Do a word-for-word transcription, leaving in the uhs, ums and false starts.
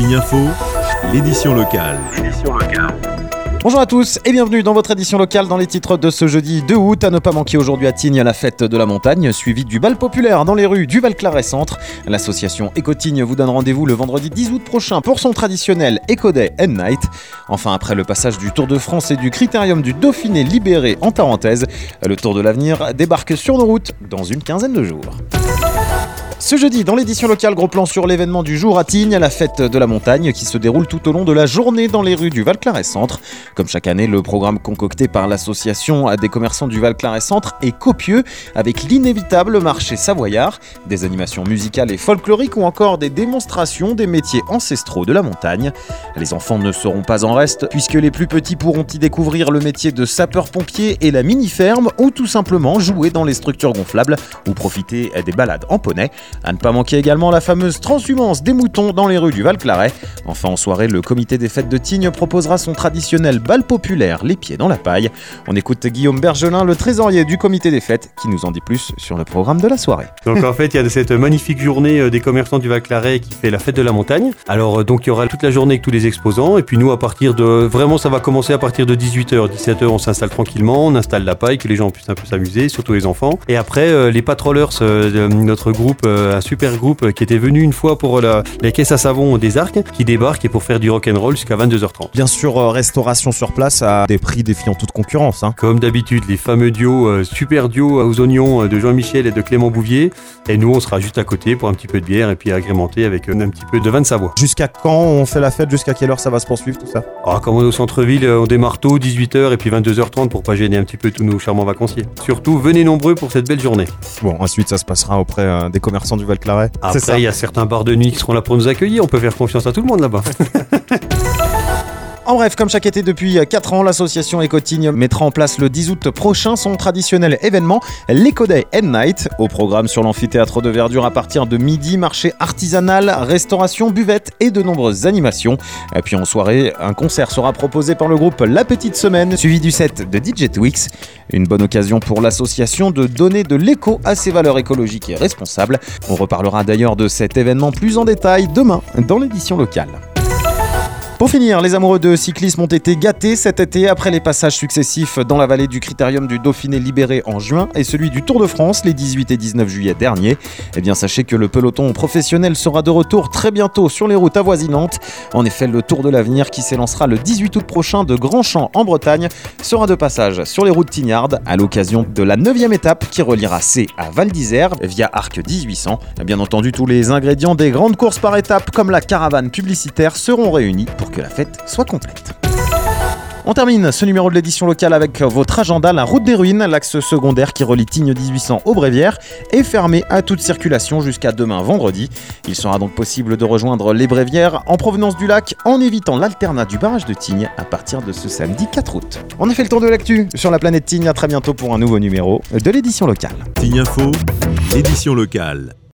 Tignes Info, l'édition locale. L'édition locale. Bonjour à tous et bienvenue dans votre édition locale dans les titres de ce jeudi deux août. À ne pas manquer aujourd'hui à Tignes la fête de la montagne, suivie du bal populaire dans les rues du Val-Claret Centre. L'association Éco-Tignes vous donne rendez-vous le vendredi dix août prochain pour son traditionnel Éco-Day and Night. Enfin, après le passage du Tour de France et du Critérium du Dauphiné libéré en Tarentaise, le Tour de l'Avenir débarque sur nos routes dans une quinzaine de jours. Ce jeudi, dans l'édition locale, gros plan sur l'événement du jour à Tignes, la fête de la montagne qui se déroule tout au long de la journée dans les rues du Val-Claret Centre. Comme chaque année, le programme concocté par l'association des commerçants du Val-Claret Centre est copieux, avec l'inévitable marché savoyard, des animations musicales et folkloriques ou encore des démonstrations des métiers ancestraux de la montagne. Les enfants ne seront pas en reste, puisque les plus petits pourront y découvrir le métier de sapeur-pompier et la mini-ferme, ou tout simplement jouer dans les structures gonflables ou profiter des balades en poney. À ne pas manquer également la fameuse transhumance des moutons dans les rues du Val-Claret. Enfin, en soirée, le comité des fêtes de Tignes proposera son traditionnel bal populaire, les pieds dans la paille. On écoute Guillaume Bergelin, le trésorier du comité des fêtes, qui nous en dit plus sur le programme de la soirée. Donc en fait, il y a cette magnifique journée des commerçants du Val-Claret qui fait la fête de la montagne. Alors donc il y aura toute la journée avec tous les exposants. Et puis nous, à partir de... Vraiment, ça va commencer à partir de dix-huit heures. dix-sept heures, on s'installe tranquillement, on installe la paille, que les gens puissent un peu s'amuser, surtout les enfants. Et après, euh, les patrollers, euh, notre groupe, euh, un super groupe qui était venu une fois pour la, les caisses à savon des Arcs, qui débarque et pour faire du rock'n'roll jusqu'à vingt-deux heures trente. Bien sûr, euh, restauration sur place à des prix défiant toute concurrence. Hein. Comme d'habitude, les fameux duos, euh, super duos aux oignons euh, de Jean-Michel et de Clément Bouvier. Et nous, on sera juste à côté pour un petit peu de bière et puis agrémenter avec euh, un petit peu de vin de Savoie. Jusqu'à quand on fait la fête? Jusqu'à quelle heure ça va se poursuivre tout ça? Alors, comme on est au centre-ville, on démarre tôt, dix-huit heures et puis vingt-deux heures trente pour pas gêner un petit peu tous nos charmants vacanciers. Surtout, venez nombreux pour cette belle journée. Bon, ensuite, ça se passera auprès euh, des commerçants du Val-Claret. Après, il y a certains bars de nuit qui seront là pour nous accueillir. On peut faire confiance à tout le monde là-bas. En bref, comme chaque été depuis quatre ans, l'association Éco-Tignes mettra en place le dix août prochain son traditionnel événement, l'Éco-Day and Night. Au programme sur l'amphithéâtre de Verdure à partir de midi, marché artisanal, restauration, buvette et de nombreuses animations. Et puis en soirée, un concert sera proposé par le groupe La Petite Semaine, suivi du set de D J Twix. Une bonne occasion pour l'association de donner de l'écho à ses valeurs écologiques et responsables. On reparlera d'ailleurs de cet événement plus en détail demain dans l'édition locale. Pour finir, les amoureux de cyclisme ont été gâtés cet été après les passages successifs dans la vallée du Critérium du Dauphiné libéré en juin et celui du Tour de France les dix-huit et dix-neuf juillet dernier. Eh bien, sachez que le peloton professionnel sera de retour très bientôt sur les routes avoisinantes. En effet, le Tour de l'Avenir qui s'élancera le dix-huit août prochain de Grand-Champ en Bretagne sera de passage sur les routes tignardes à l'occasion de la neuvième étape qui reliera C à Val d'Isère via Arc dix-huit cents. Bien entendu, tous les ingrédients des grandes courses par étapes comme la caravane publicitaire seront réunis pour que la fête soit complète. On termine ce numéro de l'édition locale avec votre agenda. La route des ruines, l'axe secondaire qui relie Tignes dix-huit cents aux Brévières, est fermé à toute circulation jusqu'à demain vendredi. Il sera donc possible de rejoindre les Brévières en provenance du lac en évitant l'alternat du barrage de Tignes à partir de ce samedi quatre août. On a fait le tour de l'actu sur la planète Tignes. À très bientôt pour un nouveau numéro de l'édition locale. Tignes Info, l'édition locale.